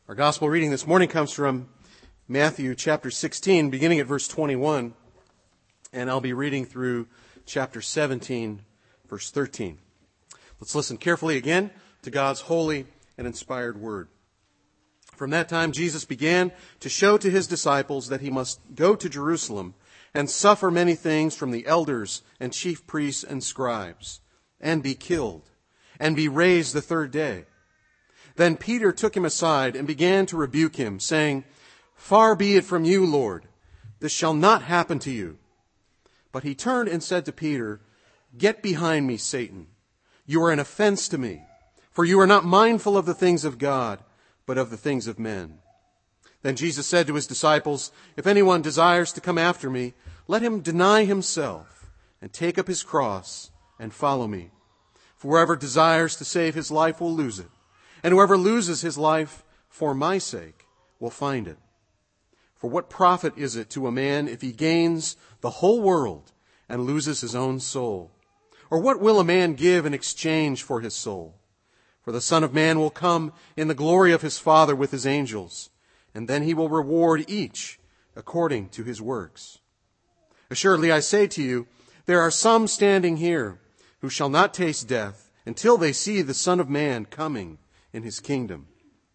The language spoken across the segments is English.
Our gospel reading this morning comes from Matthew chapter 16, beginning at verse 21, and I'll be reading through chapter 17, verse 13. Let's listen carefully again to God's holy and inspired word. From that time, Jesus began to show to his disciples that he must go to Jerusalem and suffer many things from the elders and chief priests and scribes, and be killed, and be raised the third day. Then Peter took him aside and began to rebuke him, saying, "Far be it from you, Lord. This shall not happen to you." But he turned and said to Peter, "Get behind me, Satan. You are an offense to me, for you are not mindful of the things of God, but of the things of men." Then Jesus said to his disciples, "If anyone desires to come after me, let him deny himself and take up his cross and follow me. For whoever desires to save his life will lose it, and whoever loses his life for my sake will find it. For what profit is it to a man if he gains the whole world and loses his own soul? Or what will a man give in exchange for his soul? For the Son of Man will come in the glory of his Father with his angels, and then he will reward each according to his works. Assuredly, I say to you, there are some standing here who shall not taste death until they see the Son of Man coming in his kingdom."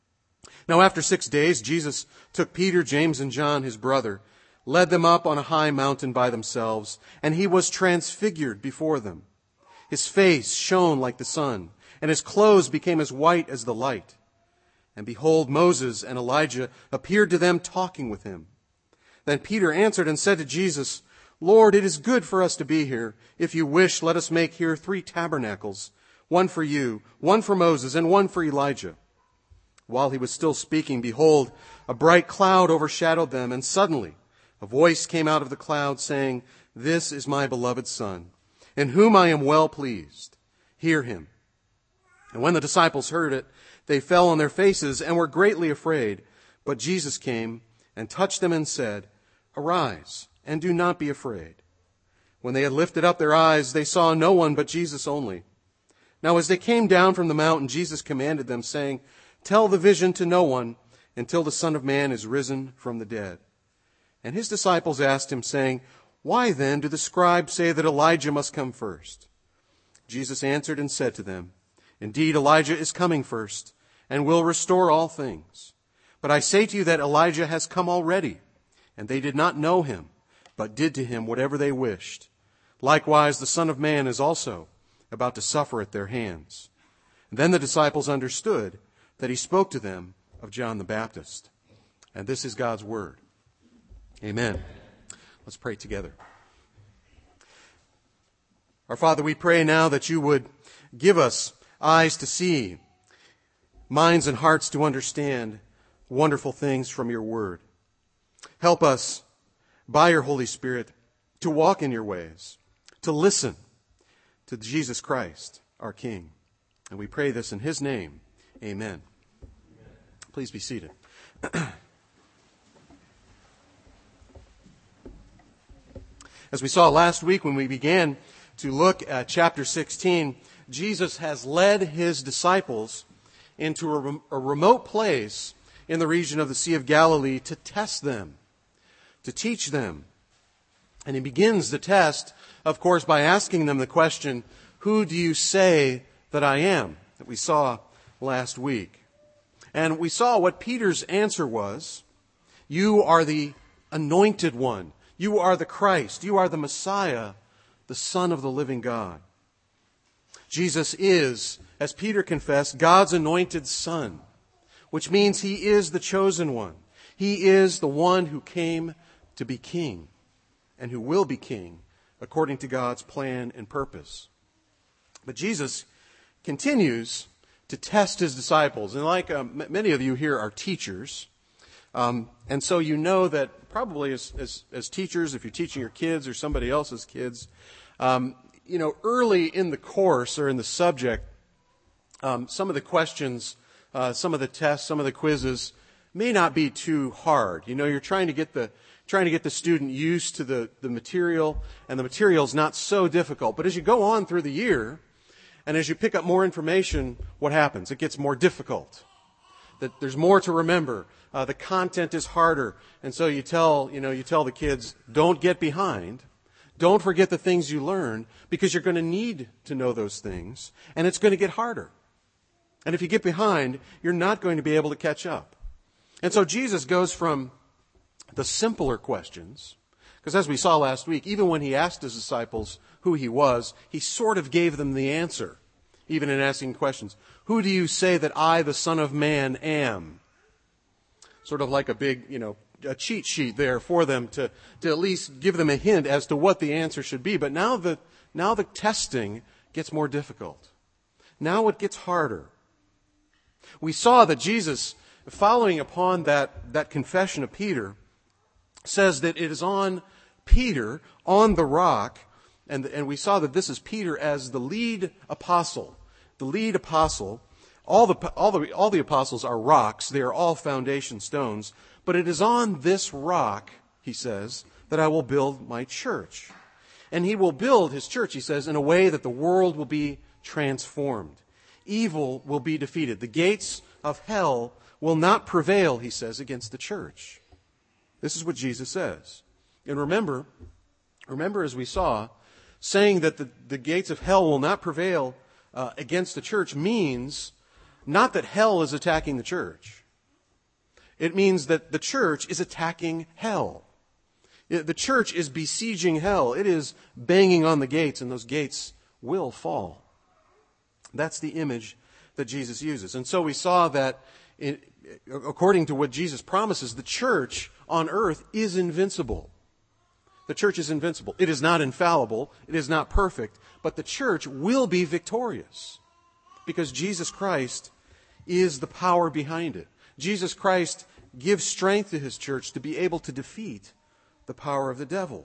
Now after 6 days, Jesus took Peter, James, and John, his brother, led them up on a high mountain by themselves, and he was transfigured before them. His face shone like the sun, and his clothes became as white as the light. And behold, Moses and Elijah appeared to them talking with him. Then Peter answered and said to Jesus, "Lord, it is good for us to be here. If you wish, let us make here 3 tabernacles, one for you, one for Moses, and one for Elijah." While he was still speaking, behold, a bright cloud overshadowed them, and suddenly a voice came out of the cloud saying, "This is my beloved Son, in whom I am well pleased. Hear him." And when the disciples heard it, they fell on their faces and were greatly afraid. But Jesus came and touched them and said, "Arise, and do not be afraid." When they had lifted up their eyes, they saw no one but Jesus only. Now as they came down from the mountain, Jesus commanded them, saying, "Tell the vision to no one until the Son of Man is risen from the dead." And his disciples asked him, saying, "Why then do the scribes say that Elijah must come first?" Jesus answered and said to them, "Indeed, Elijah is coming first, and will restore all things. But I say to you that Elijah has come already, and they did not know him, but did to him whatever they wished. Likewise, the Son of Man is also about to suffer at their hands." And then the disciples understood that he spoke to them of John the Baptist. And this is God's word. Amen. Let's pray together. Our Father, we pray now that you would give us eyes to see, minds and hearts to understand wonderful things from your word. Help us, by your Holy Spirit, to walk in your ways, to listen to Jesus Christ, our King. And we pray this in his name. Amen. Please be seated. As we saw last week when we began to look at chapter 16, Jesus has led his disciples into a remote place in the region of the Sea of Galilee to test them, to teach them. And he begins the test, of course, by asking them the question, "Who do you say that I am?" that we saw last week. And we saw what Peter's answer was. "You are the anointed one. You are the Christ. You are the Messiah, the Son of the living God." Jesus is, as Peter confessed, God's anointed Son, which means he is the chosen one. He is the one who came to be king and who will be king according to God's plan and purpose. But Jesus continues to test his disciples. And like many of you here are teachers, and so you know that probably as teachers, if you're teaching your kids or somebody else's kids, early in the course or in the subject, some of the questions, some of the tests, some of the quizzes may not be too hard. You're trying to get the student used to the material, and the material's not so difficult. But as you go on through the year, and as you pick up more information, what happens? It gets more difficult. that there's more to remember. The content is harder. And so you tell the kids, don't get behind. Don't forget the things you learn, because you're going to need to know those things, and it's going to get harder. And if you get behind, you're not going to be able to catch up. And so Jesus goes from the simpler questions, because as we saw last week, even when he asked his disciples who he was, he sort of gave them the answer, even in asking questions. Who do you say that I, the Son of Man, am? Sort of like a big, a cheat sheet there for them to at least give them a hint as to what the answer should be. But now the testing gets more difficult. Now it gets harder. We saw that Jesus, following upon that confession of Peter, says that it is on Peter, on the rock, and we saw that this is Peter as the lead apostle. The lead apostle. All the apostles are rocks. They are all foundation stones. But it is on this rock, he says, that I will build my church. And he will build his church, he says, in a way that the world will be transformed. Evil will be defeated. The gates of hell will not prevail, he says, against the church. This is what Jesus says. And remember as we saw, saying that the gates of hell will not prevail against the church means not that hell is attacking the church. It means that the church is attacking hell. The church is besieging hell. It is banging on the gates, and those gates will fall. That's the image that Jesus uses. And so we saw that, according to what Jesus promises, the church on earth is invincible. The church is invincible. It is not infallible. It is not perfect. But the church will be victorious, because Jesus Christ is the power behind it. Jesus Christ gives strength to his church to be able to defeat the power of the devil.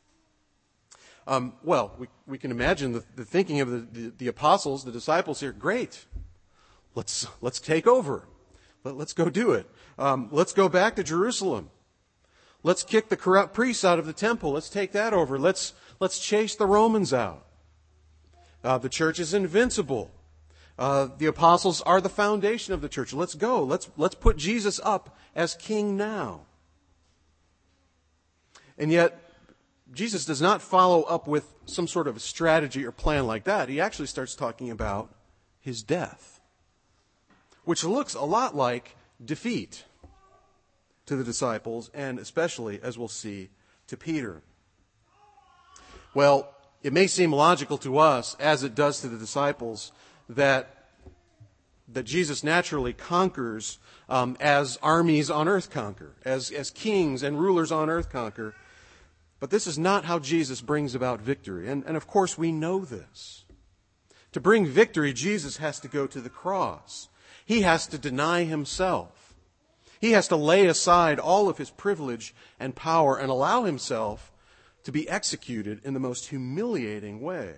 We can imagine the thinking of the apostles, the disciples here. Great. Let's take over. Let's go do it. Let's go back to Jerusalem. Let's kick the corrupt priests out of the temple. Let's take that over. Let's chase the Romans out. The church is invincible. The apostles are the foundation of the church. Let's go. Let's put Jesus up as king now. And yet, Jesus does not follow up with some sort of strategy or plan like that. He actually starts talking about his death, which looks a lot like defeat to the disciples, and especially, as we'll see, to Peter. Well, it may seem logical to us, as it does to the disciples, that Jesus naturally conquers as armies on earth conquer, as kings and rulers on earth conquer. But this is not how Jesus brings about victory. And of course we know this. To bring victory, Jesus has to go to the cross. He has to deny himself. He has to lay aside all of his privilege and power and allow himself to be executed in the most humiliating way.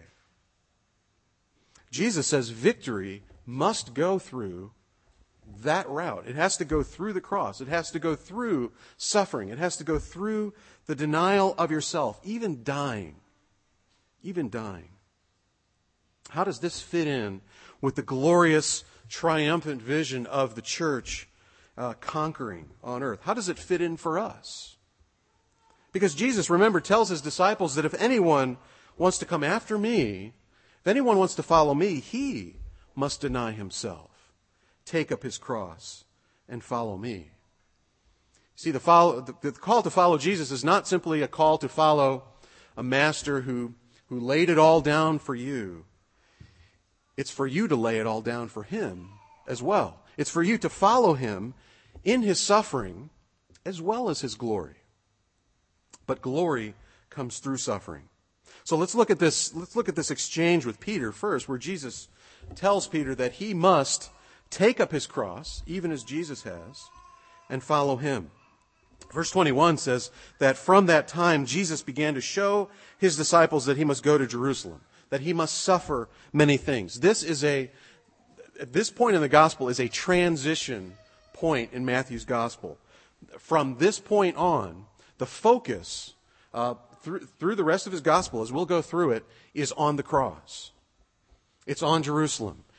Jesus says victory must go through that route. It has to go through the cross. It has to go through suffering. It has to go through the denial of yourself, even dying. Even dying. How does this fit in with the glorious, triumphant vision of the church conquering on earth? How does it fit in for us? Because Jesus, remember, tells his disciples that if anyone wants to come after me, if anyone wants to follow me, he must deny himself, take up his cross, and follow me. See, the call to follow Jesus is not simply a call to follow a master who laid it all down for you. It's for you to lay it all down for him as well. It's for you to follow him in his suffering as well as his glory. But glory comes through suffering. So let's look at this exchange with Peter first, where Jesus tells Peter that he must take up his cross, even as Jesus has, and follow him. Verse 21 says that from that time Jesus began to show his disciples that he must go to Jerusalem, that he must suffer many things. At this point in the gospel is a transition point in Matthew's gospel. From this point on, the focus through the rest of his gospel, as we'll go through it, is on the cross. It's on Jerusalem.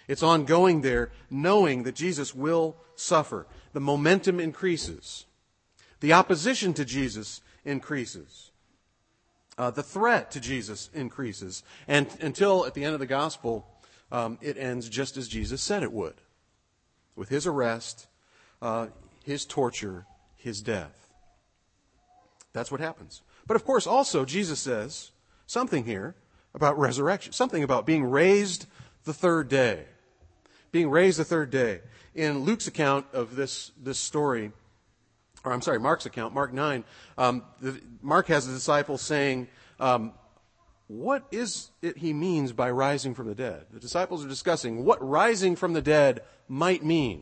It's on going there, knowing that Jesus will suffer. The momentum increases. The opposition to Jesus increases. The threat to Jesus increases. And until at the end of the gospel, it ends just as Jesus said it would. With his arrest, his torture, his death. That's what happens. But of course, also, Jesus says something here about resurrection. Something about being raised the third day. Being raised the third day. In Luke's account of this story, or I'm sorry, Mark's account, Mark 9, Mark has the disciples saying, what is it he means by rising from the dead? The disciples are discussing what rising from the dead might mean.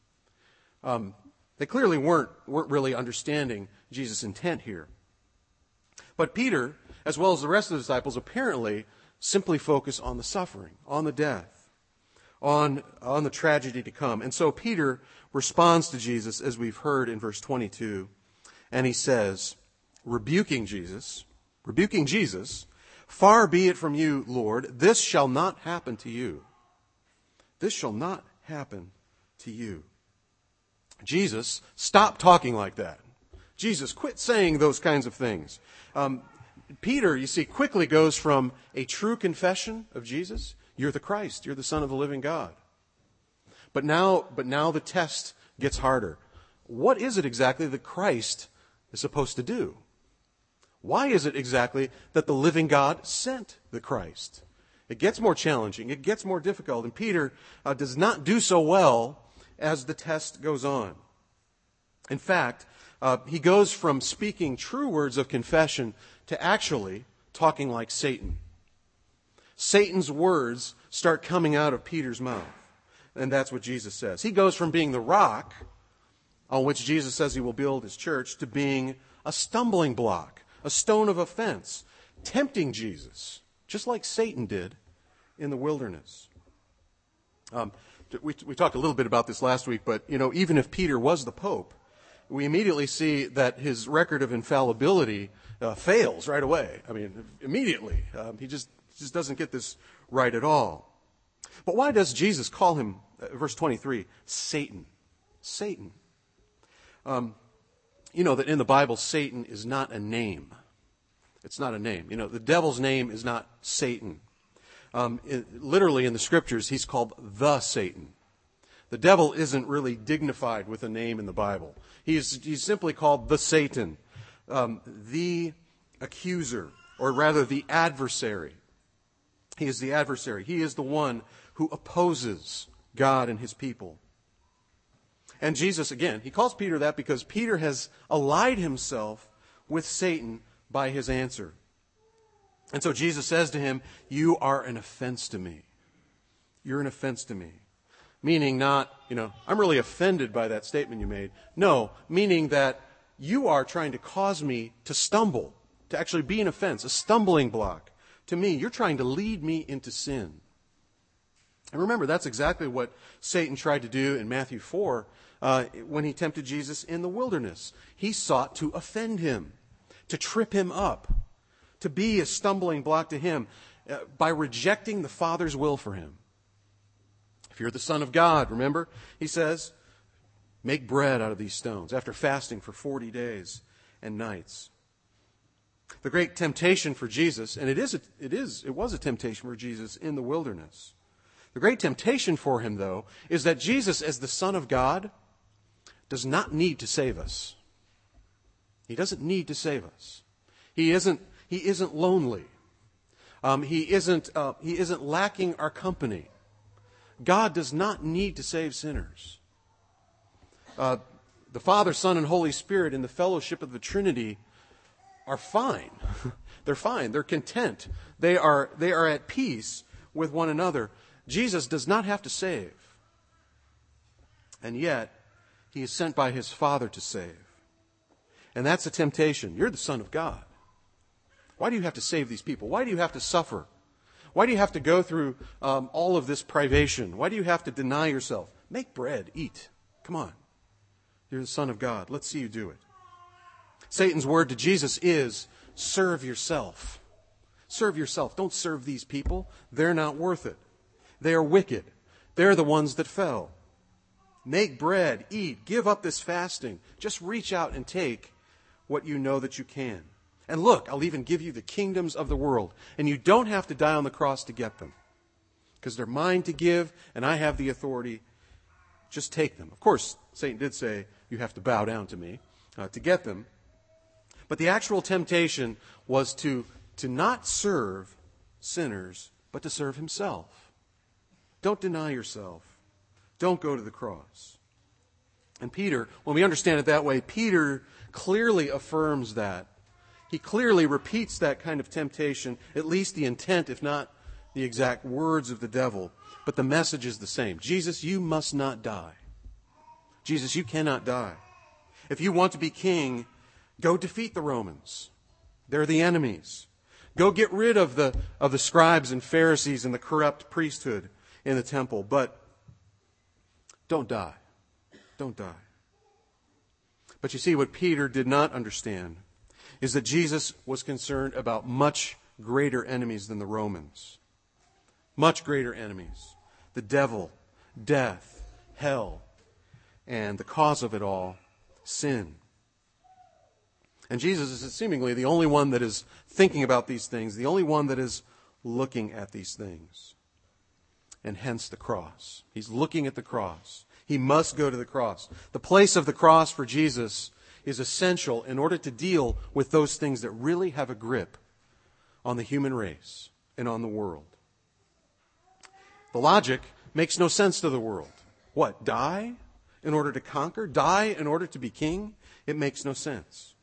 They clearly weren't really understanding Jesus' intent here. But Peter, as well as the rest of the disciples, apparently simply focus on the suffering, on the death, on the tragedy to come. And so Peter responds to Jesus, as we've heard in verse 22, and he says, rebuking Jesus, "Far be it from you, Lord, this shall not happen to you." This shall not happen to you. Jesus, stop talking like that. Jesus, quit saying those kinds of things. Peter, you see, quickly goes from a true confession of Jesus, you're the Christ, you're the Son of the living God. But now the test gets harder. What is it exactly that Christ is supposed to do? Why is it exactly that the living God sent the Christ? It gets more challenging. It gets more difficult. And Peter does not do so well as the test goes on. In fact, he goes from speaking true words of confession to actually talking like Satan. Satan's words start coming out of Peter's mouth. And that's what Jesus says. He goes from being the rock on which Jesus says he will build his church to being a stumbling block, a stone of offense, tempting Jesus, just like Satan did in the wilderness. We talked a little bit about this last week, but even if Peter was the Pope, we immediately see that his record of infallibility fails right away. I mean, immediately. He just doesn't get this right at all. But why does Jesus call him, verse 23, Satan? Satan. That in the Bible, Satan is not a name. It's not a name. The devil's name is not Satan. Literally in the scriptures, he's called the Satan. The devil isn't really dignified with a name in the Bible. He's simply called the Satan, the accuser, or rather the adversary. He is the adversary. He is the one who opposes God and his people. And Jesus, again, he calls Peter that because Peter has allied himself with Satan by his answer. And so Jesus says to him, "You are an offense to me. You're an offense to me." Meaning not, I'm really offended by that statement you made. No, meaning that you are trying to cause me to stumble, to actually be an offense, a stumbling block to me. You're trying to lead me into sin. And remember, that's exactly what Satan tried to do in Matthew 4 when he tempted Jesus in the wilderness. He sought to offend him, to trip him up, to be a stumbling block to him by rejecting the Father's will for him. If you're the Son of God, remember, he says, make bread out of these stones after fasting for 40 days and nights. The great temptation for Jesus, and it was a temptation for Jesus in the wilderness. The great temptation for him, though, is that Jesus, as the Son of God, does not need to save us. He doesn't need to save us. He isn't lonely. He isn't lacking our company. God does not need to save sinners. The Father, Son, and Holy Spirit in the fellowship of the Trinity are fine. They're fine. They're content. They are at peace with one another. Jesus does not have to save. And yet, he is sent by his Father to save. And that's a temptation. You're the Son of God. Why do you have to save these people? Why do you have to suffer? Why do you have to go through all of this privation? Why do you have to deny yourself? Make bread, eat. Come on. You're the Son of God. Let's see you do it. Satan's word to Jesus is, serve yourself. Serve yourself. Don't serve these people. They're not worth it. They are wicked. They're the ones that fell. Make bread, eat, give up this fasting. Just reach out and take what you know that you can. And look, I'll even give you the kingdoms of the world. And you don't have to die on the cross to get them. Because they're mine to give, and I have the authority. Just take them. Of course, Satan did say, you have to bow down to me to get them. But the actual temptation was to not serve sinners, but to serve himself. Don't deny yourself. Don't go to the cross. And Peter, when we understand it that way, Peter clearly affirms that. He clearly repeats that kind of temptation, at least the intent, if not the exact words of the devil. But the message is the same. Jesus, you must not die. Jesus, you cannot die. If you want to be king, go defeat the Romans. They're the enemies. Go get rid of the scribes and Pharisees and the corrupt priesthood in the temple. But don't die. Don't die. But you see, what Peter did not understand is that Jesus was concerned about much greater enemies than the Romans. Much greater enemies. The devil, death, hell, and the cause of it all, sin. And Jesus is seemingly the only one that is thinking about these things, the only one that is looking at these things. And hence the cross. He's looking at the cross. He must go to the cross. The place of the cross for Jesus is essential in order to deal with those things that really have a grip on the human race and on the world. The logic makes no sense to the world. What, die in order to conquer? Die in order to be king? It makes no sense.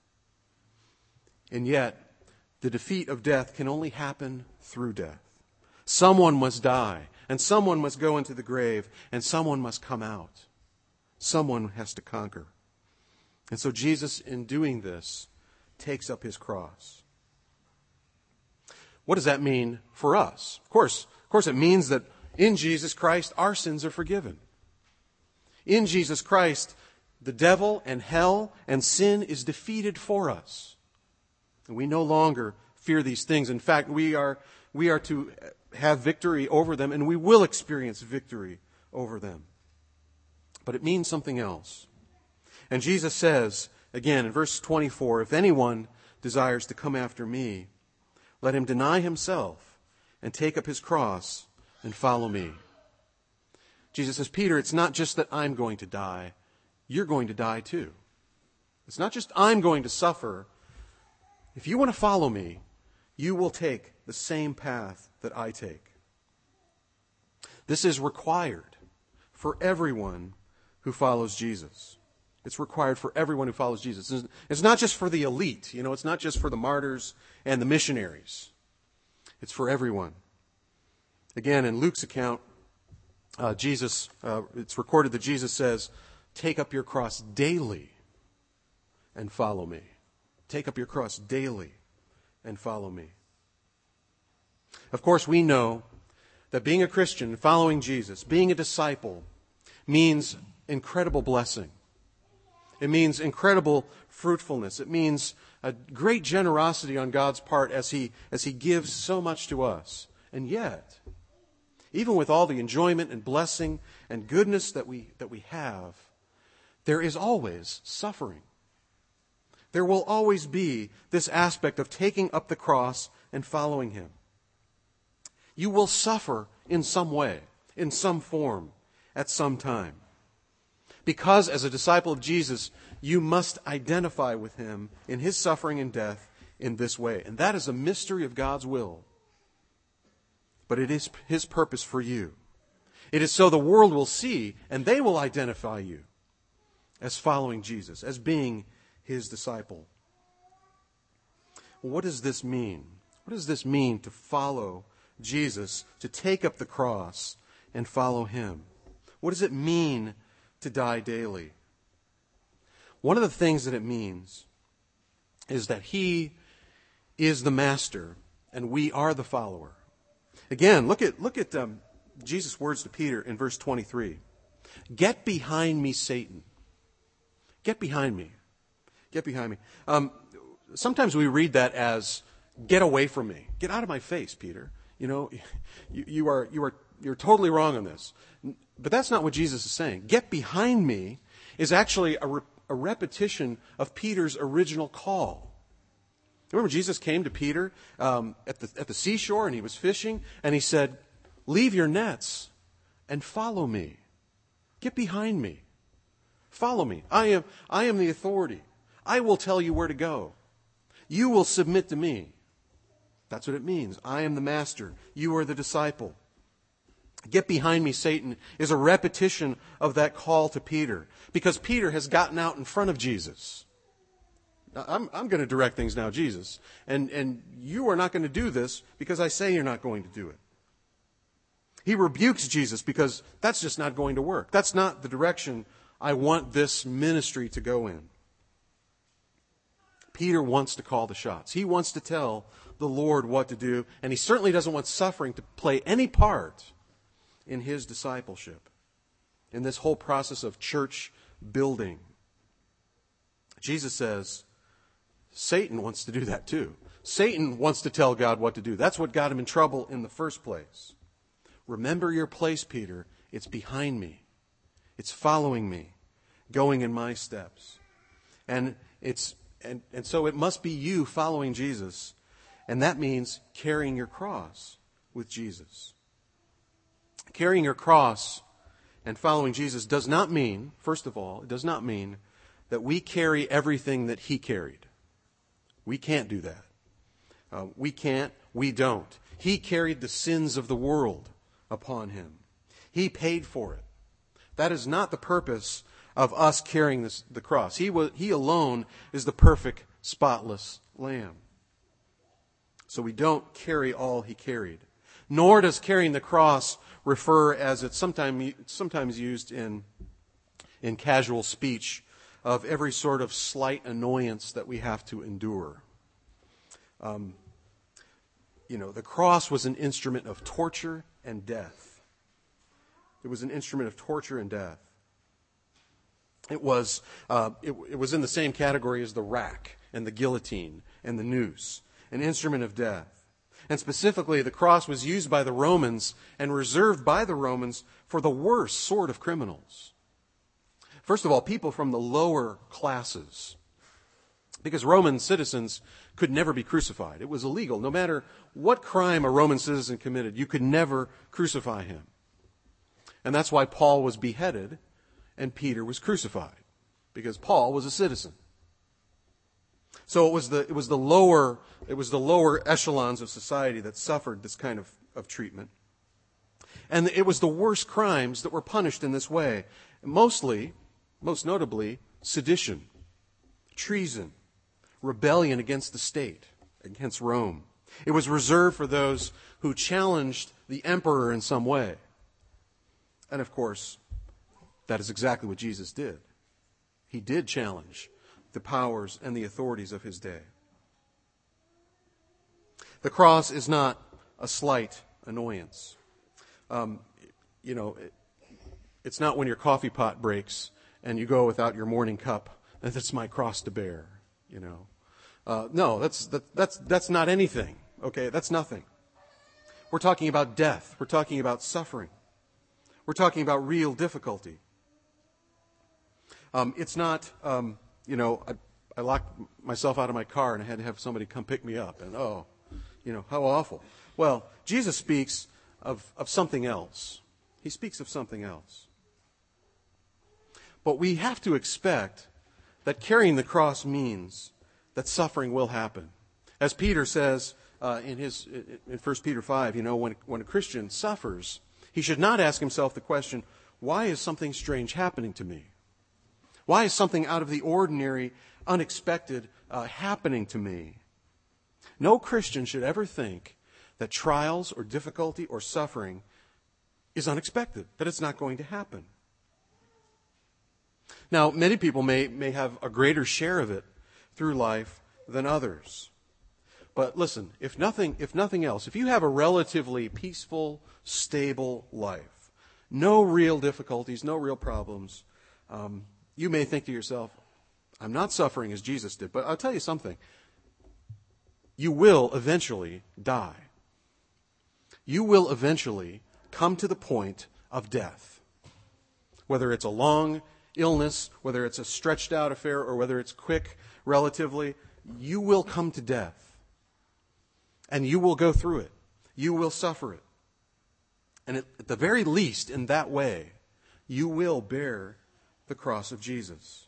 And yet, the defeat of death can only happen through death. Someone must die, and someone must go into the grave, and someone must come out. Someone has to conquer. And so Jesus, in doing this, takes up his cross. What does that mean for us? Of course, it means that in Jesus Christ, our sins are forgiven. In Jesus Christ, the devil and hell and sin is defeated for us. And we no longer fear these things. In fact, we are to have victory over them, and we will experience victory over them. But it means something else. And Jesus says, again, in verse 24, if anyone desires to come after me, let him deny himself and take up his cross and follow me. Jesus says, Peter, it's not just that I'm going to die. You're going to die too. It's not just I'm going to suffer. If you want to follow me, you will take the same path that I take. This is required for everyone who follows Jesus. It's required for everyone who follows Jesus. It's not just for the elite. It's not just for the martyrs and the missionaries. It's for everyone. Again, in Luke's account, it's recorded that Jesus says, take up your cross daily and follow me. Take up your cross daily and follow me. Of course, we know that being a Christian, following Jesus, being a disciple, means incredible blessing. It means incredible fruitfulness. It means a great generosity on God's part as He gives so much to us. And yet, even with all the enjoyment and blessing and goodness that we have, there is always suffering. There will always be this aspect of taking up the cross and following Him. You will suffer in some way, in some form, at some time. Because as a disciple of Jesus, you must identify with Him in His suffering and death in this way. And that is a mystery of God's will. But it is His purpose for you. It is so the world will see and they will identify you as following Jesus, as being His disciple. Well, what does this mean? What does this mean to follow Jesus, to take up the cross and follow Him? What does it mean to die daily? One of the things that it means is that He is the master and we are the follower. Again, look at Jesus' words to Peter in verse 23. Get behind me, Satan. Get behind me. Get behind me. Sometimes we read that as, get away from me. Get out of my face, Peter. You are you're totally wrong on this. But that's not what Jesus is saying. Get behind me is actually a repetition of Peter's original call. Remember, Jesus came to Peter at the seashore, and he was fishing, and he said, leave your nets and follow me. Get behind me. Follow me. I am the authority. I will tell you where to go. You will submit to me. That's what it means. I am the master. You are the disciple. Get behind me, Satan, is a repetition of that call to Peter, because Peter has gotten out in front of Jesus. Now, I'm going to direct things now, Jesus, and you are not going to do this because I say you're not going to do it. He rebukes Jesus because that's just not going to work. That's not the direction I want this ministry to go in. Peter wants to call the shots. He wants to tell the Lord what to do, and he certainly doesn't want suffering to play any part in his discipleship, in this whole process of church building. Jesus says, Satan wants to do that too. Satan wants to tell God what to do. That's what got him in trouble in the first place. Remember your place, Peter. It's behind me. It's following me, going in my steps. And so it must be you following Jesus, and that means carrying your cross with Jesus. Carrying your cross and following Jesus does not mean, first of all, it does not mean that we carry everything that he carried. We can't do that. We don't. He carried the sins of the world upon him. He paid for it. That is not the purpose of us carrying the cross. He alone is the perfect, spotless Lamb. So we don't carry all he carried. Nor does carrying the cross refer, as it's sometimes used in casual speech, of every sort of slight annoyance that we have to endure. The cross was an instrument of torture and death. It was an instrument of torture and death. It was in the same category as the rack and the guillotine and the noose, an instrument of death. And specifically, the cross was used by the Romans and reserved by the Romans for the worst sort of criminals. First of all, people from the lower classes. Because Roman citizens could never be crucified. It was illegal. No matter what crime a Roman citizen committed, you could never crucify him. And that's why Paul was beheaded and Peter was crucified, because Paul was a citizen. So it was the lower echelons of society that suffered this kind of treatment. And it was the worst crimes that were punished in this way. Most notably, sedition, treason, rebellion against the state, against Rome. It was reserved for those who challenged the emperor in some way. And of course, that is exactly what Jesus did. He did challenge the powers and the authorities of his day. The cross is not a slight annoyance. It's not when your coffee pot breaks and you go without your morning cup, and that's my cross to bear. No, that's not anything. Okay, that's nothing. We're talking about death. We're talking about suffering. We're talking about real difficulty. It's not, I locked myself out of my car and I had to have somebody come pick me up. And how awful. Well, Jesus speaks of something else. He speaks of something else. But we have to expect that carrying the cross means that suffering will happen. As Peter says in 1 Peter 5, when a Christian suffers, he should not ask himself the question, why is something strange happening to me? Why is something out of the ordinary, unexpected happening to me? No Christian should ever think that trials or difficulty or suffering is unexpected, that it's not going to happen. Now, many people may have a greater share of it through life than others. But listen, if nothing else, if you have a relatively peaceful, stable life, no real difficulties, no real problems, you may think to yourself, I'm not suffering as Jesus did. But I'll tell you something. You will eventually die. You will eventually come to the point of death. Whether it's a long illness, whether it's a stretched out affair, or whether it's quick relatively, you will come to death. And you will go through it. You will suffer it. And at the very least, in that way, you will bear the cross of Jesus.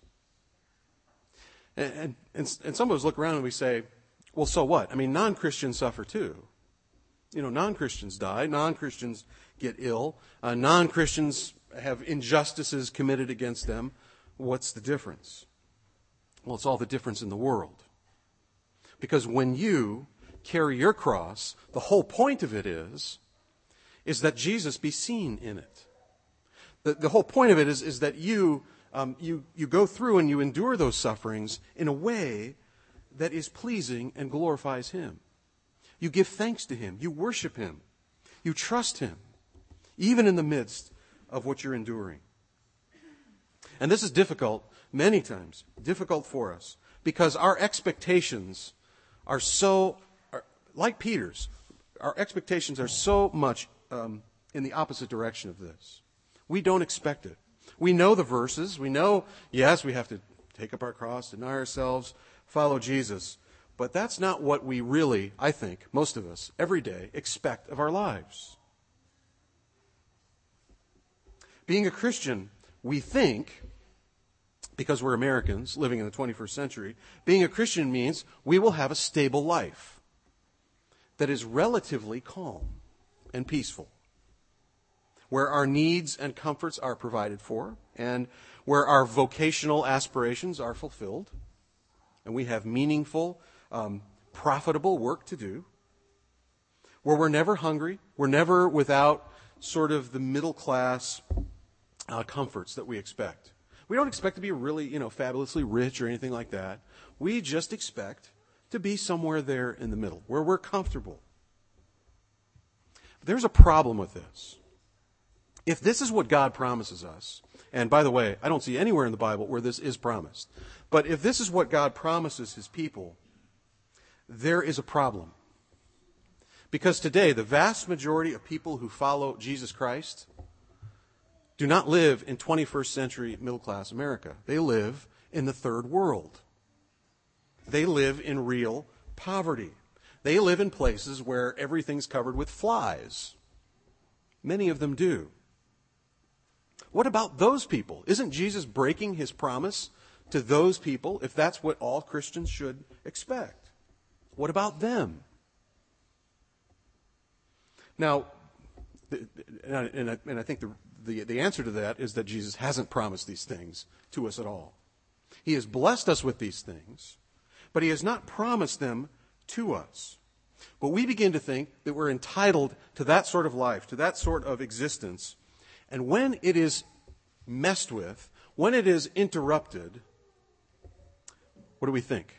And some of us look around and we say, well, so what? I mean, non-Christians suffer too. Non-Christians die. Non-Christians get ill. Non-Christians have injustices committed against them. What's the difference? Well, it's all the difference in the world. Because when you carry your cross, the whole point of it is that Jesus be seen in it. The whole point of it is that you go through and you endure those sufferings in a way that is pleasing and glorifies Him. You give thanks to Him. You worship Him. You trust Him, even in the midst of what you're enduring. And this is difficult, many times, difficult for us, because our expectations are so, like Peter's, our expectations are so much in the opposite direction of this. We don't expect it. We know the verses. We know, yes, we have to take up our cross, deny ourselves, follow Jesus. But that's not what we really, I think, most of us, every day, expect of our lives. Being a Christian, we think, because we're Americans living in the 21st century, being a Christian means we will have a stable life that is relatively calm and peaceful, where our needs and comforts are provided for, and where our vocational aspirations are fulfilled, and we have meaningful, profitable work to do, where we're never hungry, we're never without sort of the middle class comforts that we expect. We don't expect to be really, fabulously rich or anything like that. We just expect to be somewhere there in the middle, where we're comfortable. But there's a problem with this. If this is what God promises us, and by the way, I don't see anywhere in the Bible where this is promised, but if this is what God promises His people, there is a problem. Because today, the vast majority of people who follow Jesus Christ do not live in 21st century middle-class America. They live in the third world. They live in real poverty. They live in places where everything's covered with flies. Many of them do. What about those people? Isn't Jesus breaking His promise to those people if that's what all Christians should expect? What about them? Now, and I think the answer to that is that Jesus hasn't promised these things to us at all. He has blessed us with these things, but He has not promised them to us. But we begin to think that we're entitled to that sort of life, to that sort of existence. And when it is messed with, when it is interrupted, what do we think?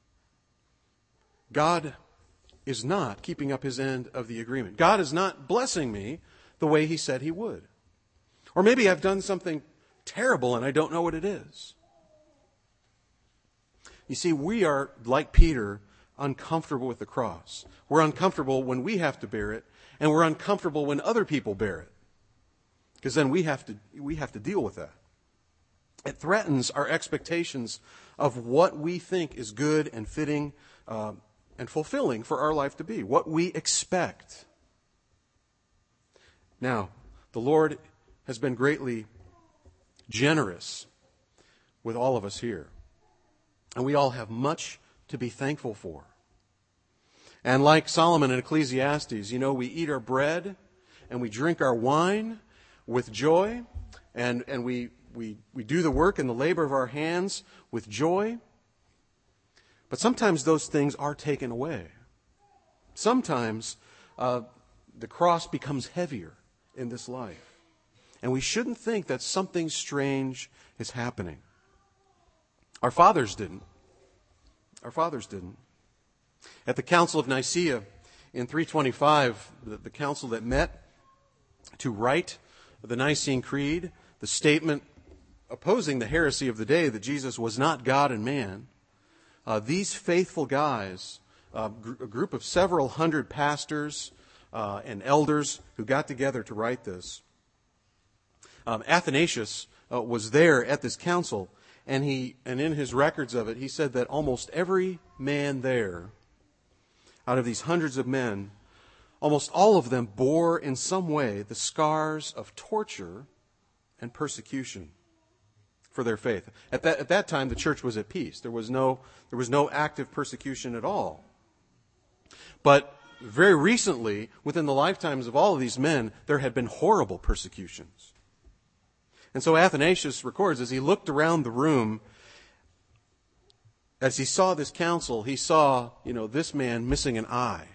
God is not keeping up His end of the agreement. God is not blessing me the way He said He would. Or maybe I've done something terrible and I don't know what it is. You see, we are, like Peter, uncomfortable with the cross. We're uncomfortable when we have to bear it, and we're uncomfortable when other people bear it. Because then we have to deal with that. It threatens our expectations of what we think is good and fitting and fulfilling for our life to be, what we expect. Now, the Lord has been greatly generous with all of us here. And we all have much to be thankful for. And like Solomon in Ecclesiastes, we eat our bread and we drink our wine with joy, and we do the work and the labor of our hands with joy. But sometimes those things are taken away. Sometimes the cross becomes heavier in this life. And we shouldn't think that something strange is happening. Our fathers didn't. Our fathers didn't. At the Council of Nicaea in 325, the council that met to write the Nicene Creed, the statement opposing the heresy of the day that Jesus was not God and man, these faithful guys, a group of several hundred pastors, and elders who got together to write this. Athanasius was there at this council, and in his records of it, he said that almost every man there, out of these hundreds of men, almost all of them bore in some way the scars of torture and persecution for their faith. At that time, the church was at peace. There was no active persecution at all. But very recently, within the lifetimes of all of these men, there had been horrible persecutions. And so Athanasius records, as he looked around the room, as he saw this council, he saw, this man missing an eye,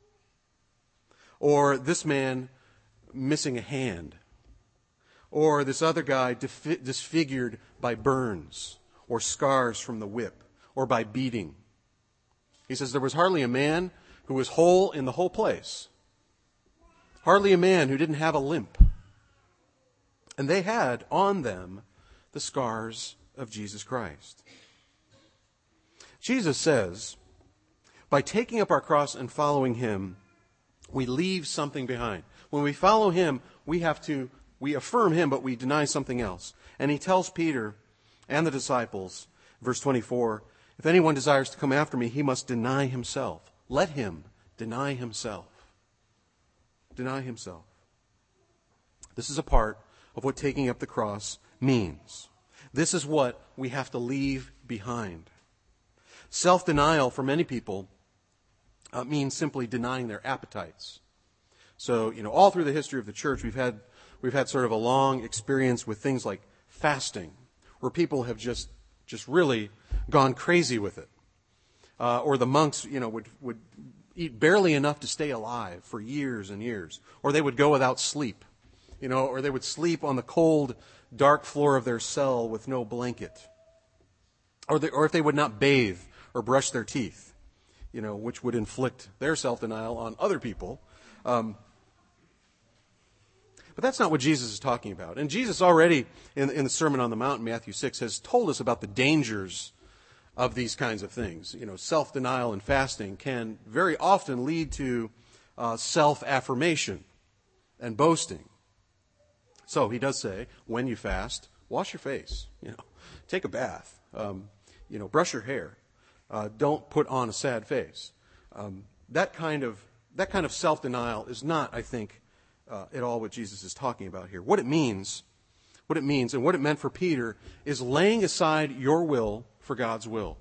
or this man missing a hand, or this other guy disfigured by burns or scars from the whip or by beating. He says there was hardly a man who was whole in the whole place. Hardly a man who didn't have a limp. And they had on them the scars of Jesus Christ. Jesus says, by taking up our cross and following him, we leave something behind. When we follow him, we affirm him, but we deny something else. And he tells Peter and the disciples, verse 24, if anyone desires to come after me, he must deny himself. Let him deny himself. Deny himself. This is a part of what taking up the cross means. This is what we have to leave behind. Self-denial for many people means simply denying their appetites. So, all through the history of the church, we've had sort of a long experience with things like fasting, where people have just really gone crazy with it. Or the monks, would eat barely enough to stay alive for years and years. Or they would go without sleep, or they would sleep on the cold, dark floor of their cell with no blanket. Or if they would not bathe or brush their teeth, which would inflict their self-denial on other people. But that's not what Jesus is talking about. And Jesus already, in the Sermon on the Mount in Matthew 6, has told us about the dangers of these kinds of things. Self-denial and fasting can very often lead to self-affirmation and boasting. So he does say, when you fast, wash your face, take a bath, brush your hair, don't put on a sad face. That kind of self-denial is not, I think, at all what Jesus is talking about here. What it means, and what it meant for Peter is laying aside your will for God's will.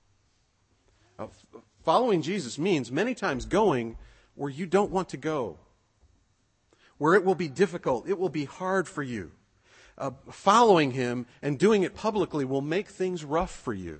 Following Jesus means many times going where you don't want to go, where it will be difficult, it will be hard for you. Following him and doing it publicly will make things rough for you.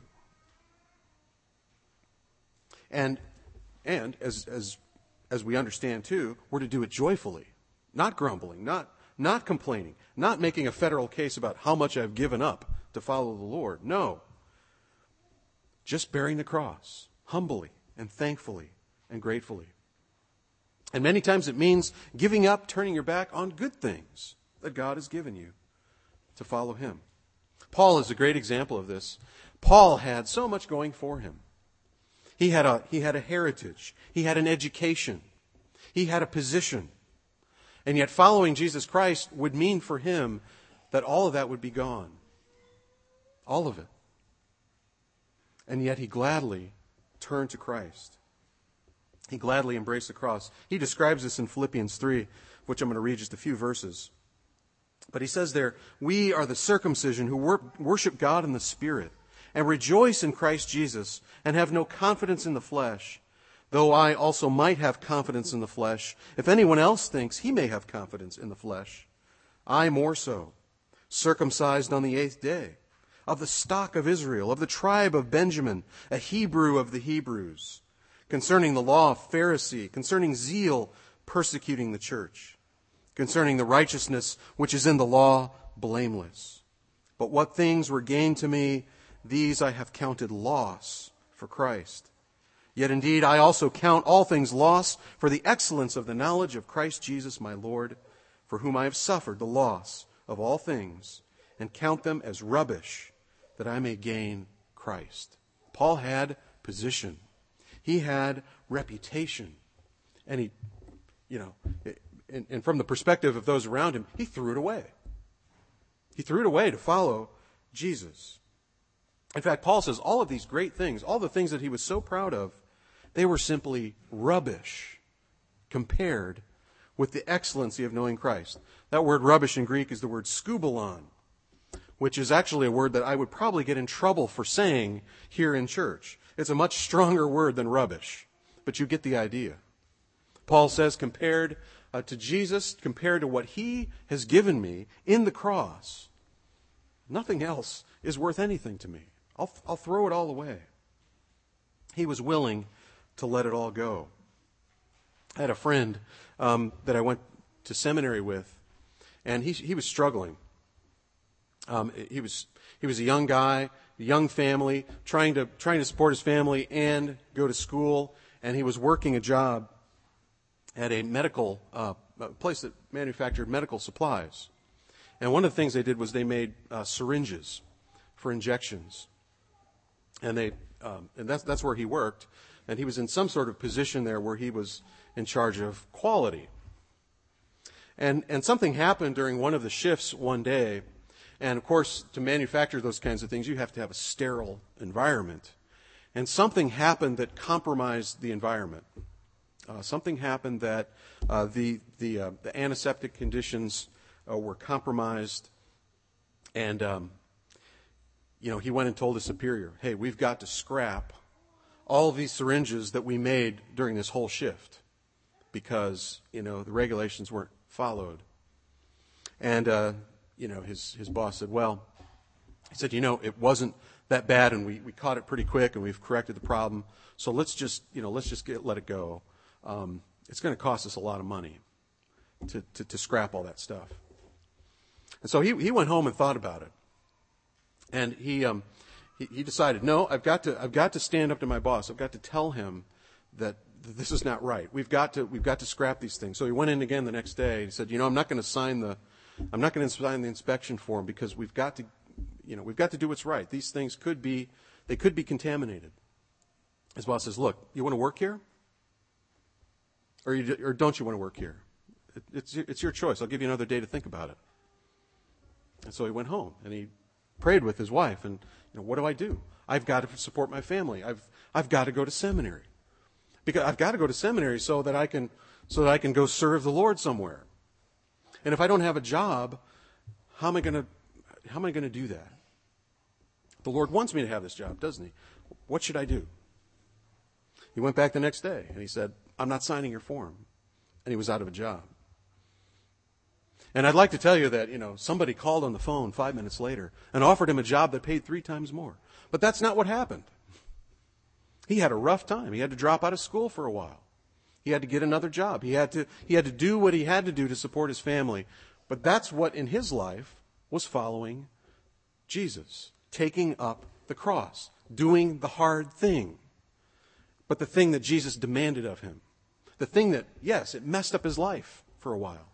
And as we understand too, we're to do it joyfully, not grumbling, not complaining, not making a federal case about how much I've given up to follow the Lord. No. Just bearing the cross, humbly and thankfully and gratefully. And many times it means giving up, turning your back on good things that God has given you to follow him. Paul is a great example of this. Paul had so much going for him. He had a heritage. He had an education. He had a position. And yet following Jesus Christ would mean for him that all of that would be gone. All of it. And yet he gladly turned to Christ. He gladly embraced the cross. He describes this in Philippians 3, which I'm going to read just a few verses. But he says there, we are the circumcision who worship God in the Spirit and rejoice in Christ Jesus and have no confidence in the flesh, though I also might have confidence in the flesh. If anyone else thinks he may have confidence in the flesh, I more so, circumcised on the 8th day, of the stock of Israel, of the tribe of Benjamin, a Hebrew of the Hebrews, concerning the law, Pharisee, concerning zeal, persecuting the church, concerning the righteousness which is in the law, blameless. But what things were gained to me, these I have counted loss for Christ. Yet indeed I also count all things loss for the excellence of the knowledge of Christ Jesus my Lord, for whom I have suffered the loss of all things, and count them as rubbish, that I may gain Christ. Paul had position. He had reputation. And and from the perspective of those around him, he threw it away. He threw it away to follow Jesus. In fact, Paul says all of these great things, all the things that he was so proud of, they were simply rubbish compared with the excellency of knowing Christ. That word rubbish in Greek is the word skubalon, which is actually a word that I would probably get in trouble for saying here in church. It's a much stronger word than rubbish, but you get the idea. Paul says compared to Jesus, compared to what he has given me in the cross, nothing else is worth anything to me. I'll throw it all away. He was willing to let it all go. I had a friend that I went to seminary with, and he was struggling. He was a young guy, a young family, trying to support his family and go to school, and he was working a job at a medical place that manufactured medical supplies. And one of the things they did was they made syringes for injections, and that's where he worked. And he was in some sort of position there where he was in charge of quality. And something happened during one of the shifts one day. And of course, to manufacture those kinds of things, you have to have a sterile environment. And something happened that compromised the environment. Something happened that the antiseptic conditions were compromised. And, he went and told his superior, hey, we've got to scrap all of these syringes that we made during this whole shift because, the regulations weren't followed. And, his boss said, well, he said, it wasn't that bad and we caught it pretty quick and we've corrected the problem. So let's just let it go. It's going to cost us a lot of money to scrap all that stuff. And so he went home and thought about it. And he decided, no, I've got to stand up to my boss. I've got to tell him that this is not right. We've got to scrap these things. So he went in again the next day. He said, I'm not going to sign the inspection form because we've got to do what's right. These things could be contaminated. His boss says, look, you want to work here? Or don't you want to work here? It's your choice. I'll give you another day to think about it. And so he went home and he prayed with his wife. And what do I do? I've got to support my family. I've got to go to seminary because I've got to go to seminary so that I can go serve the Lord somewhere. And if I don't have a job, how am I going to do that? The Lord wants me to have this job, doesn't he? What should I do? He went back the next day and he said, I'm not signing your form. And he was out of a job. And I'd like to tell you that, somebody called on the phone 5 minutes later and offered him a job that paid 3 times more. But that's not what happened. He had a rough time. He had to drop out of school for a while. He had to get another job. He had to do what he had to do to support his family. But that's what in his life was following Jesus, taking up the cross, doing the hard thing. But the thing that Jesus demanded of him. The thing that, yes, it messed up his life for a while.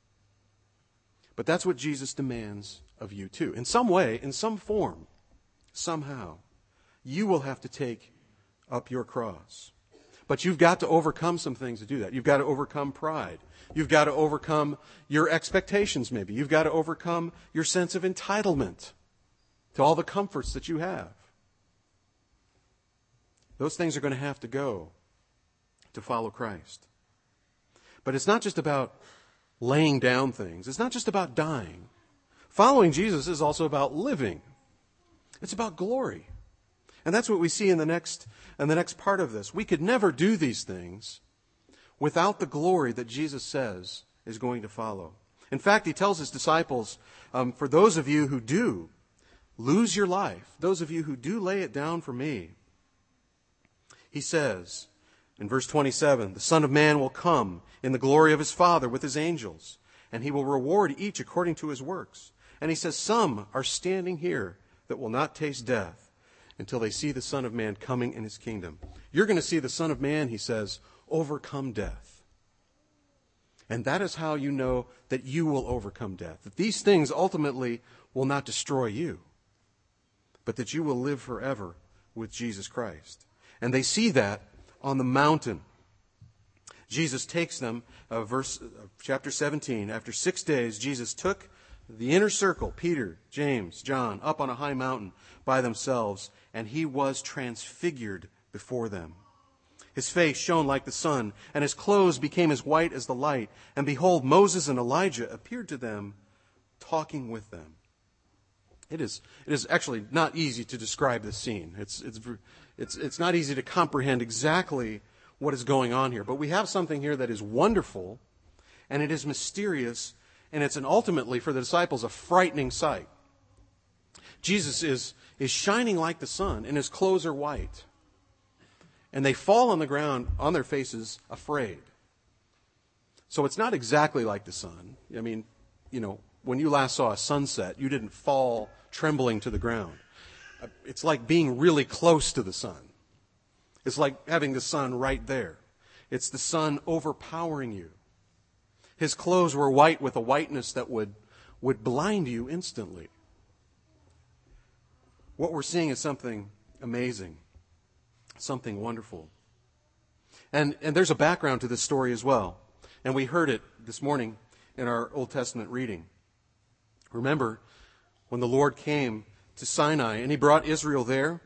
But that's what Jesus demands of you too. In some way, in some form, somehow, you will have to take up your cross. But you've got to overcome some things to do that. You've got to overcome pride. You've got to overcome your expectations maybe. You've got to overcome your sense of entitlement to all the comforts that you have. Those things are going to have to go to follow Christ. But it's not just about laying down things. It's not just about dying. Following Jesus is also about living. It's about glory. And that's what we see in the next part of this. We could never do these things without the glory that Jesus says is going to follow. In fact, he tells his disciples, for those of you who do lose your life, those of you who do lay it down for me, he says in verse 27, the Son of Man will come in the glory of his Father with his angels, and he will reward each according to his works. And he says, some are standing here that will not taste death until they see the Son of Man coming in his kingdom. You're going to see the Son of Man, he says, overcome death. And that is how you know that you will overcome death. That these things ultimately will not destroy you, but that you will live forever with Jesus Christ. And they see that on the mountain. Jesus takes them, chapter 17, after 6 days, Jesus took the inner circle, Peter, James, John, up on a high mountain by themselves, and he was transfigured before them. His face shone like the sun, and his clothes became as white as the light. And behold, Moses and Elijah appeared to them, talking with them. It is actually not easy to describe this scene. It's not easy to comprehend exactly what is going on here. But we have something here that is wonderful, and it is mysterious, and it's ultimately, for the disciples, a frightening sight. Jesus is shining like the sun, and his clothes are white. And they fall on the ground, on their faces, afraid. So it's not exactly like the sun. I mean, when you last saw a sunset, you didn't fall trembling to the ground. It's like being really close to the sun. It's like having the sun right there. It's the sun overpowering you. His clothes were white with a whiteness that would blind you instantly. What we're seeing is something amazing, something wonderful. And there's a background to this story as well. And we heard it this morning in our Old Testament reading. Remember when the Lord came to Sinai and he brought Israel there?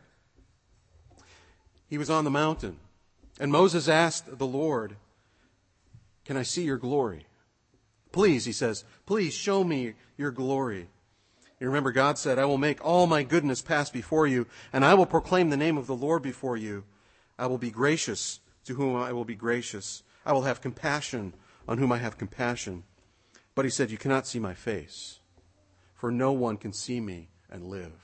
He was on the mountain. And Moses asked the Lord, "Can I see your glory?" "Please," he says, "please show me your glory." You remember God said, "I will make all my goodness pass before you, and I will proclaim the name of the Lord before you. I will be gracious to whom I will be gracious. I will have compassion on whom I have compassion." But he said, "You cannot see my face, for no one can see me and live."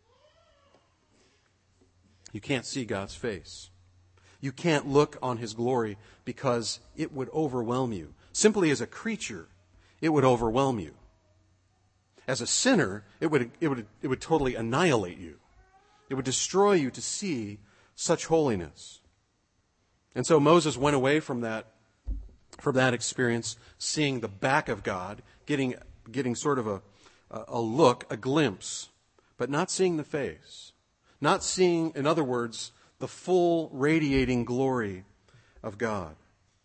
You can't see God's face. You can't look on his glory because it would overwhelm you. Simply as a creature, it would overwhelm you. As a sinner, it would totally annihilate you. It would destroy you to see such holiness. And so Moses went away from that experience, seeing the back of God, getting sort of a look, a glimpse, but not seeing the face. Not seeing, in other words, the full radiating glory of God.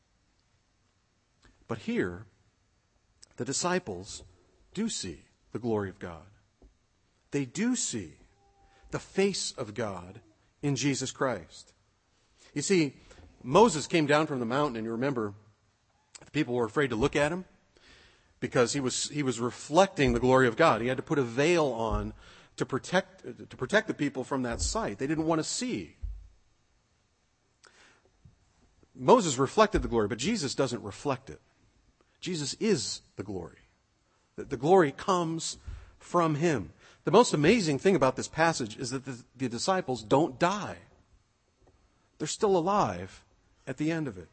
But here, the disciples do see the glory of God. They do see the face of God in Jesus Christ. You see, Moses came down from the mountain, and you remember the people were afraid to look at him because he was reflecting the glory of God. He had to put a veil on to protect the people from that sight. They didn't want to see. Moses reflected the glory, but Jesus doesn't reflect it. Jesus is the glory. The glory comes from him. The most amazing thing about this passage is that the disciples don't die. They're still alive at the end of it.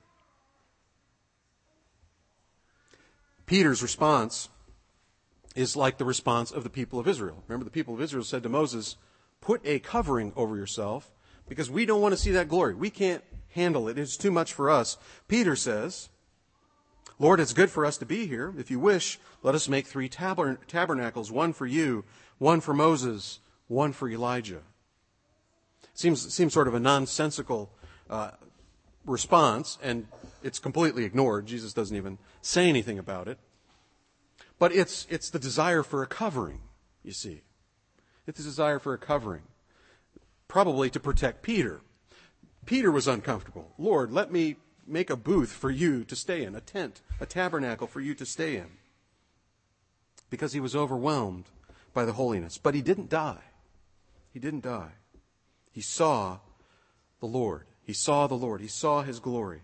Peter's response is like the response of the people of Israel. Remember, the people of Israel said to Moses, "Put a covering over yourself because we don't want to see that glory. We can't handle it. It's too much for us." Peter says, "Lord, it's good for us to be here. If you wish, let us make 3 tabernacles, one for you, one for Moses, one for Elijah." Seems sort of a nonsensical response, and it's completely ignored. Jesus doesn't even say anything about it. But it's the desire for a covering, you see. It's the desire for a covering, probably to protect Peter. Peter was uncomfortable. "Lord, let me make a booth for you to stay in, a tent, a tabernacle for you to stay in." Because he was overwhelmed by the holiness. But he didn't die. He didn't die. He saw the Lord. He saw the Lord. He saw his glory.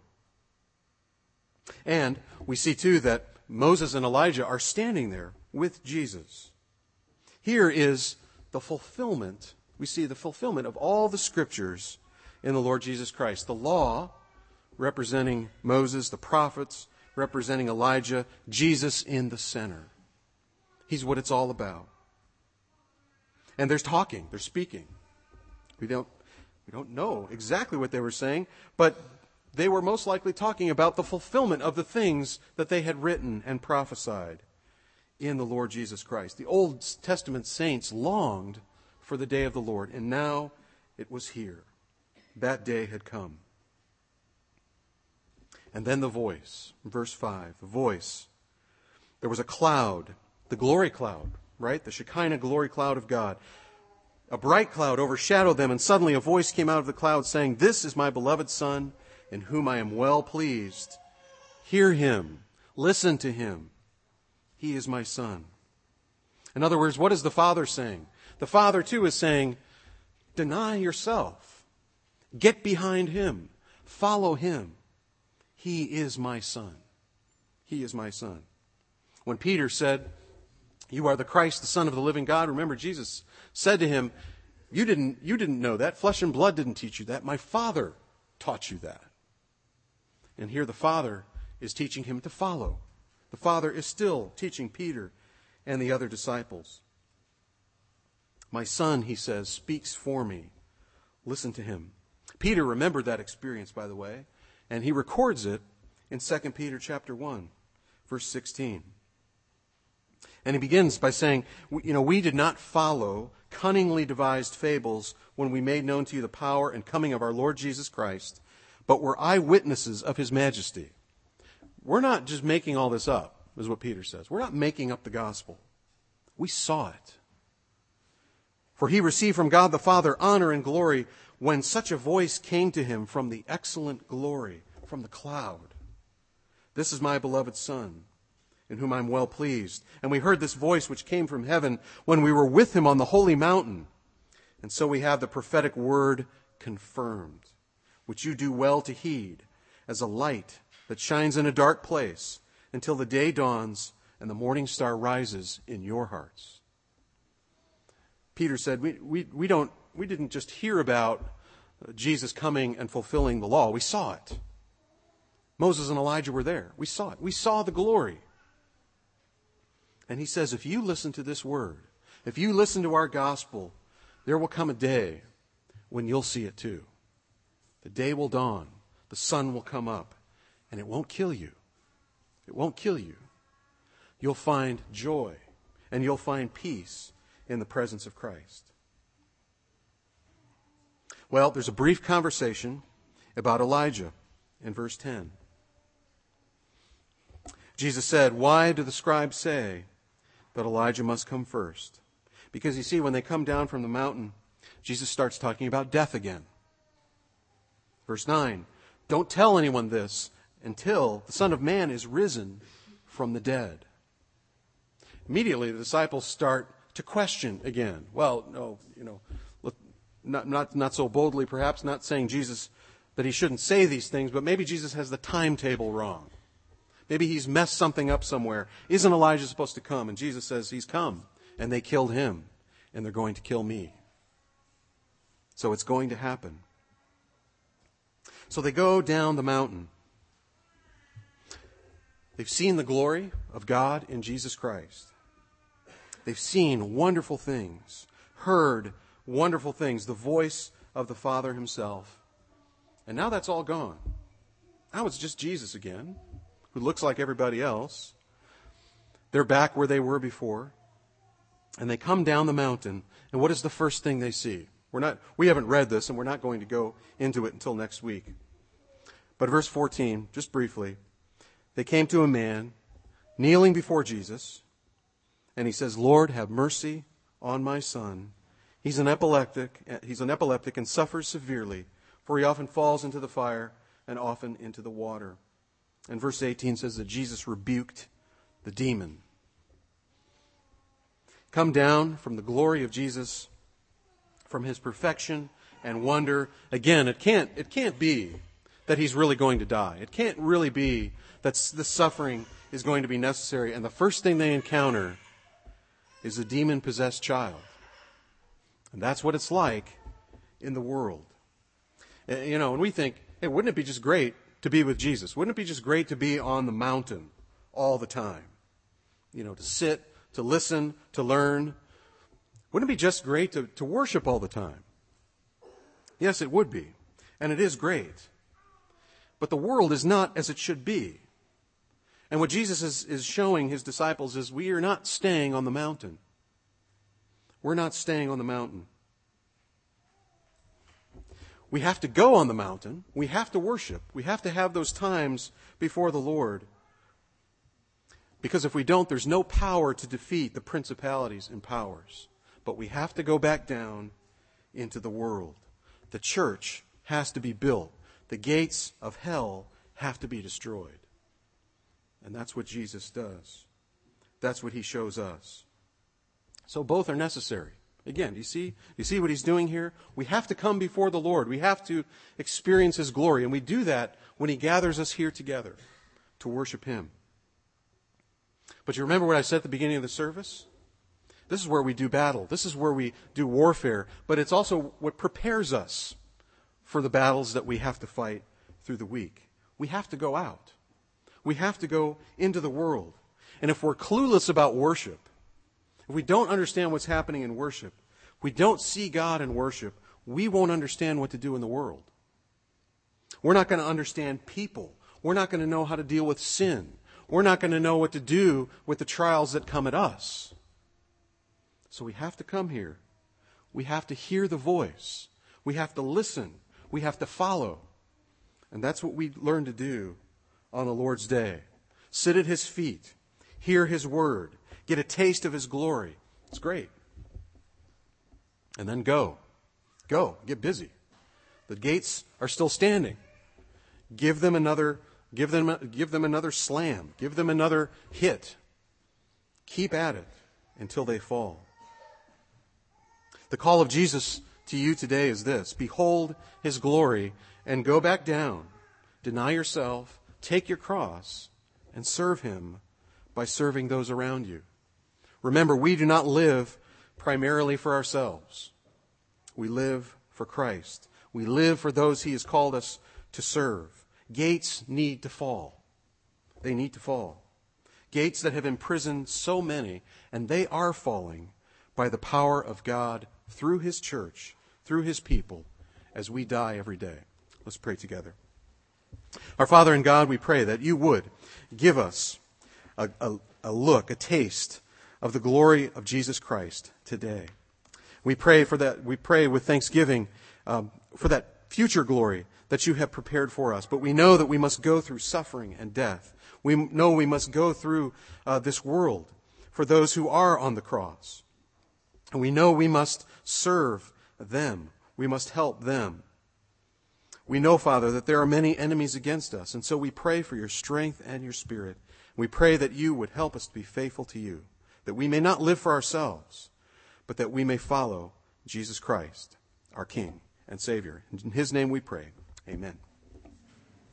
And we see too that Moses and Elijah are standing there with Jesus. Here is the fulfillment. We see the fulfillment of all the scriptures in the Lord Jesus Christ. The law representing Moses, the prophets representing Elijah, Jesus in the center. He's what it's all about. And there's talking, they're speaking. We don't know exactly what they were saying, but they were most likely talking about the fulfillment of the things that they had written and prophesied in the Lord Jesus Christ. The Old Testament saints longed for the day of the Lord, and now it was here. That day had come. And then the voice, verse 5, the voice. There was a cloud, the glory cloud, right? The Shekinah glory cloud of God. A bright cloud overshadowed them, and suddenly a voice came out of the cloud saying, "This is my beloved Son, in whom I am well pleased. Hear him, listen to him. He is my Son." In other words, what is the Father saying? The Father, too, is saying, deny yourself. Get behind him. Follow him. He is my Son. He is my Son. When Peter said, "You are the Christ, the Son of the living God," remember Jesus said to him, you didn't know that. Flesh and blood didn't teach you that. My Father taught you that. And here the Father is teaching him to follow. The Father is still teaching Peter and the other disciples. "My Son," he says, "speaks for me. Listen to him." Peter remembered that experience, by the way, and he records it in 2 Peter chapter 1, verse 16. And he begins by saying, we did not follow cunningly devised fables when we made known to you the power and coming of our Lord Jesus Christ, but were eyewitnesses of his majesty. We're not just making all this up, is what Peter says. We're not making up the gospel. We saw it. "For he received from God the Father honor and glory when such a voice came to him from the excellent glory, from the cloud. 'This is my beloved Son, in whom I am well pleased.' And we heard this voice which came from heaven when we were with him on the holy mountain. And so we have the prophetic word confirmed, which you do well to heed, as a light that shines in a dark place until the day dawns and the morning star rises in your hearts." Peter said, we didn't just hear about Jesus coming and fulfilling the law. We saw it. Moses and Elijah were there. We saw it. We saw the glory. And he says, if you listen to this word, if you listen to our gospel, there will come a day when you'll see it too. The day will dawn. The sun will come up. And it won't kill you. It won't kill you. You'll find joy and you'll find peace in the presence of Christ. Well, there's a brief conversation about Elijah in verse 10. Jesus said, "Why do the scribes say that Elijah must come first?" Because you see, when they come down from the mountain, Jesus starts talking about death again. Verse 9, "Don't tell anyone this until the Son of Man is risen from the dead." Immediately, the disciples start to question again. Well, no, not so boldly perhaps, not saying Jesus that he shouldn't say these things, but maybe Jesus has the timetable wrong. Maybe he's messed something up somewhere. Isn't Elijah supposed to come? And Jesus says he's come, and they killed him, and they're going to kill me. So it's going to happen. So they go down the mountain. They've seen the glory of God in Jesus Christ. They've seen wonderful things, heard wonderful things, the voice of the Father himself. And now that's all gone. Now it's just Jesus again, who looks like everybody else. They're back where they were before. And they come down the mountain. And what is the first thing they see? We haven't read this, and we're not going to go into it until next week. But verse 14, just briefly, they came to a man kneeling before Jesus, and he says, "Lord, have mercy on my son. He's an epileptic and suffers severely, for he often falls into the fire and often into the water." And verse 18 says that Jesus rebuked the demon. Come down from the glory of Jesus, from his perfection and wonder. Again, it can't be that he's really going to die. It can't really be that the suffering is going to be necessary. And the first thing they encounter is a demon-possessed child. And that's what it's like in the world. And we think, hey, wouldn't it be just great to be with Jesus? Wouldn't it be just great to be on the mountain all the time? To sit, to listen, to learn. Wouldn't it be just great to worship all the time? Yes, it would be. And it is great. But the world is not as it should be. And what Jesus is showing his disciples is we are not staying on the mountain. We're not staying on the mountain. We have to go on the mountain. We have to worship. We have to have those times before the Lord. Because if we don't, there's no power to defeat the principalities and powers. But we have to go back down into the world. The church has to be built. The gates of hell have to be destroyed. And that's what Jesus does. That's what he shows us. So both are necessary. Again, do you see what he's doing here? We have to come before the Lord. We have to experience his glory. And we do that when he gathers us here together to worship him. But you remember what I said at the beginning of the service? This is where we do battle. This is where we do warfare. But it's also what prepares us for the battles that we have to fight through the week. We have to go out. We have to go into the world. And if we're clueless about worship, if we don't understand what's happening in worship, we don't see God in worship, we won't understand what to do in the world. We're not going to understand people. We're not going to know how to deal with sin. We're not going to know what to do with the trials that come at us. So we have to come here. We have to hear the voice. We have to listen. We have to follow. And that's what we learn to do on the Lord's Day. Sit at his feet. Hear his word. Get a taste of his glory. It's great. And then go. Go. Get busy. The gates are still standing. Give them another slam. Give them another hit. Keep at it until they fall. The call of Jesus to you today is this: behold his glory and go back down. Deny yourself, take your cross, and serve him by serving those around you. Remember, we do not live primarily for ourselves. We live for Christ. We live for those he has called us to serve. Gates need to fall. They need to fall. Gates that have imprisoned so many, and they are falling by the power of God through his church, through his people, as we die every day. Let's pray together. Our Father in God, we pray that you would give us a look, a taste of the glory of Jesus Christ today. We pray for that. We pray with thanksgiving for that future glory that you have prepared for us. But we know that we must go through suffering and death. We know we must go through this world for those who are on the cross. And we know we must serve them. We must help them. We know, Father, that there are many enemies against us. And so we pray for your strength and your spirit. We pray that you would help us to be faithful to you, that we may not live for ourselves, but that we may follow Jesus Christ, our King and Savior. In his name we pray. Amen.